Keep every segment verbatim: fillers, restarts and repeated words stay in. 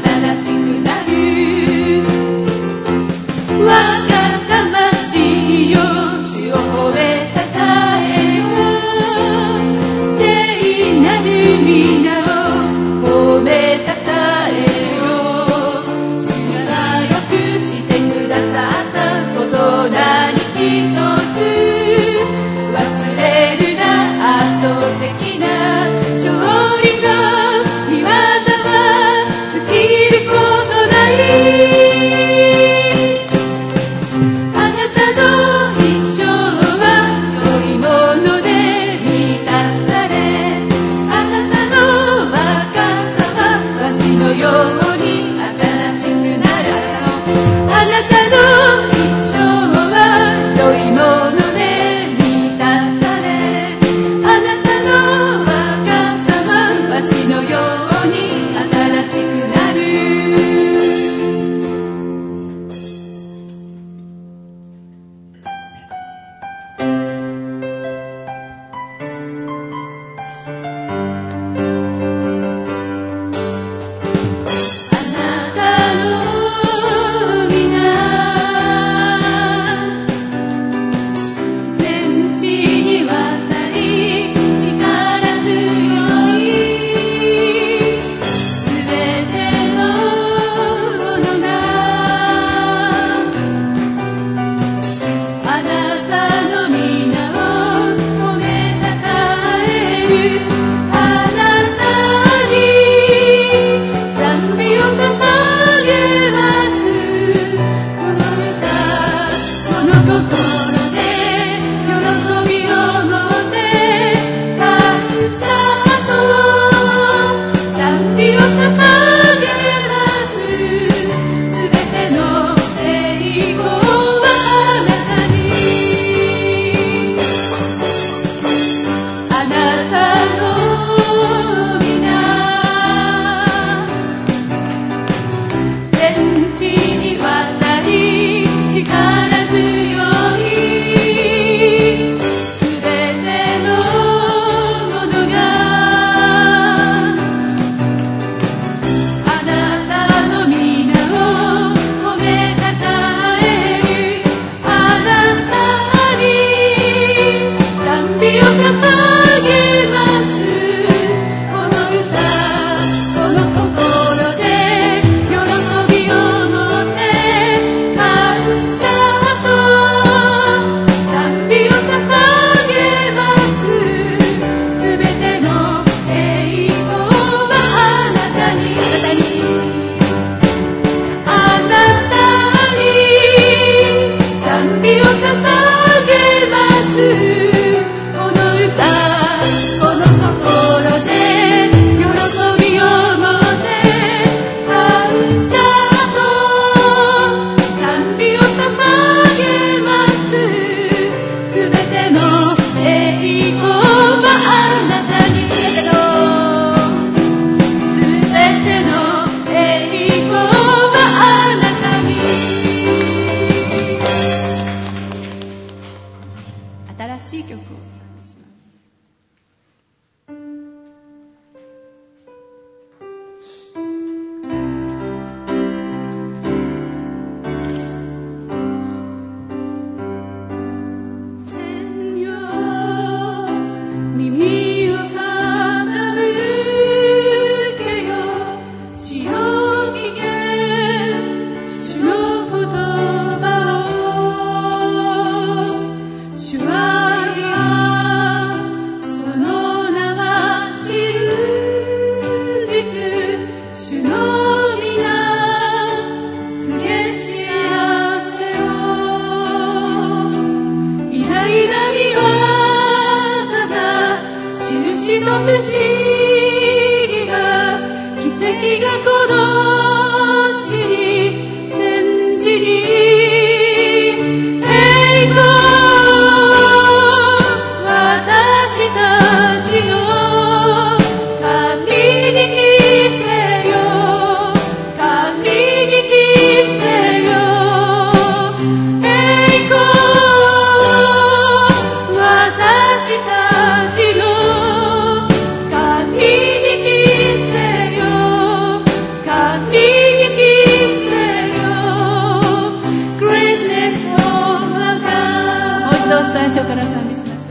神どうぞ最初から賛美しましょう。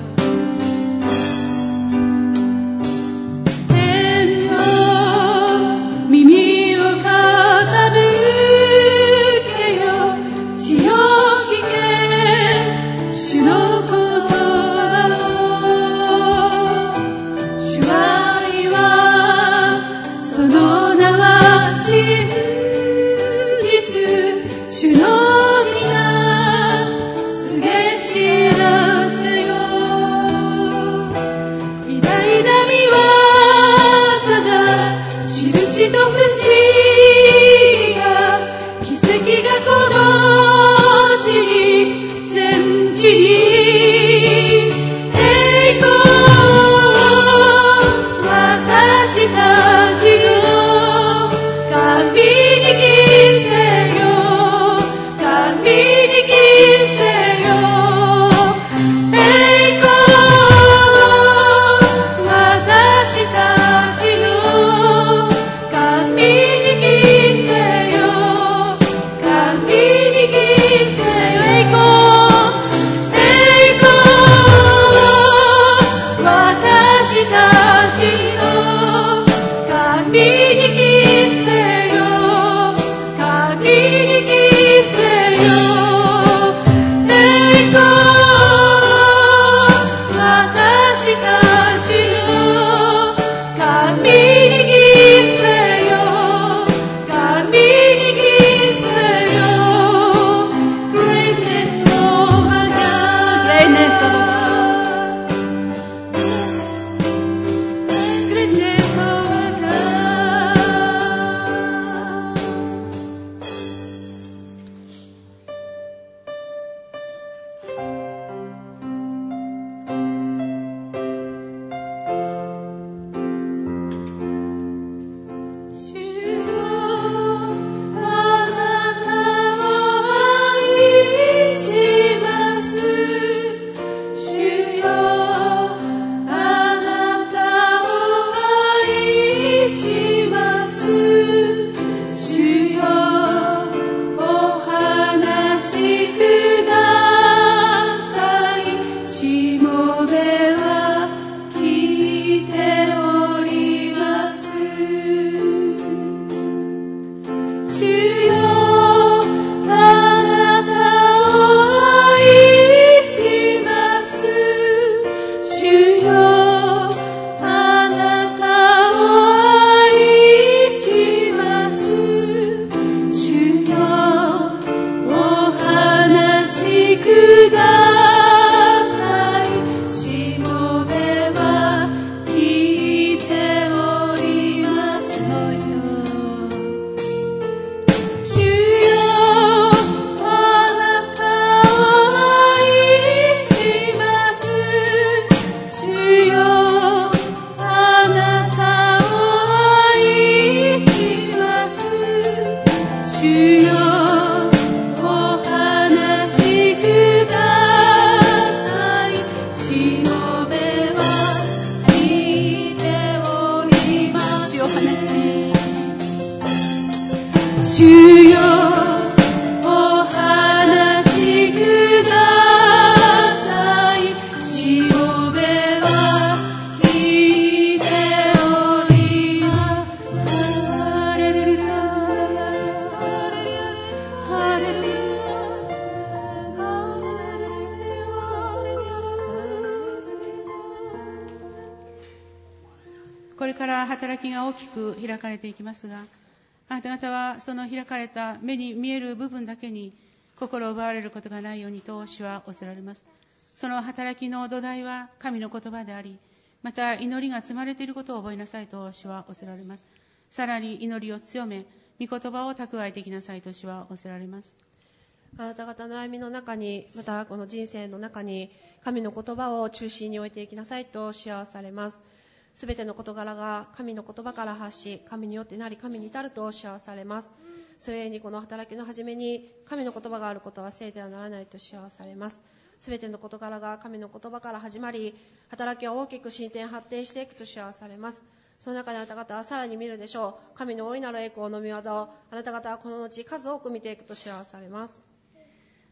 これから働きが大きく開かれていきますが、あなた方はその開かれた目に見える部分だけに心を奪われることがないようにと主は仰せられます。その働きの土台は神の言葉であり、また祈りが積まれていることを覚えなさいと主は仰せられます。さらに祈りを強め、御言葉を蓄えていきなさいと主は仰せられます。 あなた方の歩みの中に、またこの人生の中に神の言葉を中心に置いていきなさいと主は仰せられます。すべての事柄が神の言葉から発し、神によってなり神に至ると主は仰せられます。それにこの働きの始めに神の言葉があることは聖ではならないと主は仰せられます。すべての事柄が神の言葉から始まり、働きは大きく進展発展していくと主は仰せられます。その中であなた方はさらに見るでしょう。神の大いなる栄光の御業をあなた方はこの後数多く見ていくと主は仰せられます。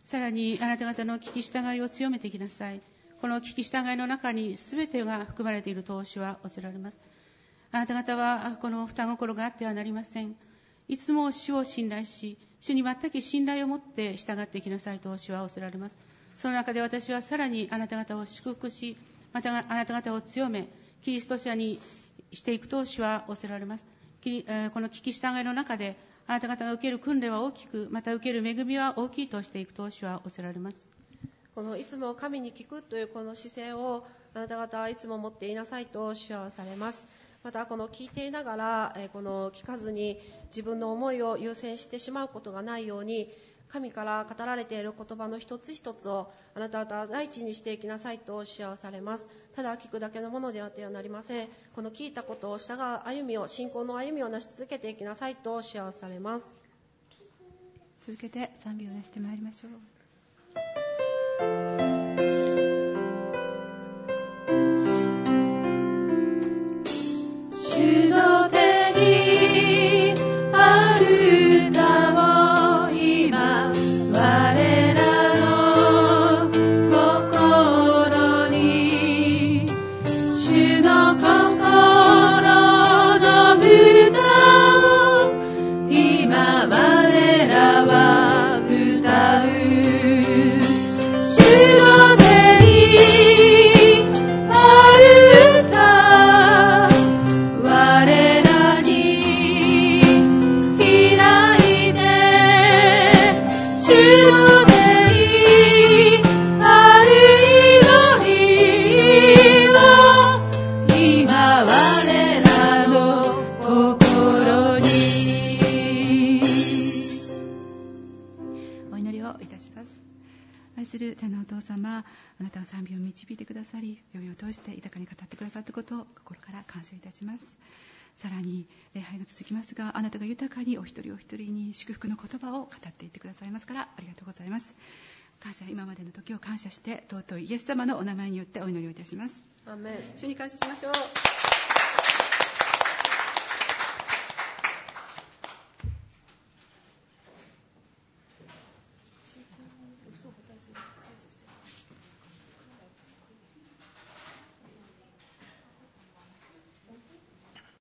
さらにあなた方の聞き従いを強めていきなさい。この聞き従いの中に全てが含まれていると主は仰せられます。あなた方はこの双心があってはなりません。いつも主を信頼し、主に全く信頼を持って従っていきなさいと主は仰せられます。その中で私はさらにあなた方を祝福し、またあなた方を強め、キリスト者にしていくと主は仰せられます。この聞き従いの中であなた方が受ける訓練は大きく、また受ける恵みは大きいとしていくと主は仰せられます。 このいつも神に聞くというこの姿勢をあなた方はいつも持っていなさいと主はされます。またこの聞いていながらこの聞かずに自分の思いを優先してしまうことがないように、神から語られている言葉の一つ一つをあなた方は第一にしていきなさいと主はされます。ただ聞くだけのものであってはなりません。この聞いたことを従う歩みを、信仰の歩みをなし続けていきなさいと主はされます。 続けて賛美を出してまいりましょう。 主の手にある歌を今我らの心に、主の心の歌を今我らは歌う。主の手にある歌、我らに開いて、主の手にある祈りを今我らの心に。 お祈りをいたします。愛する天のお父様、あなたの賛美を導いてくださり、読みを通して豊かに語ってくださったことを心から感謝いたします。さらに礼拝が続きますが、あなたが豊かにお一人お一人に祝福の言葉を語っていってくださいますから、ありがとうございます。感謝、今までの時を感謝して、尊いイエス様のお名前によってお祈りをいたします。 アーメン。 主に感謝しましょう。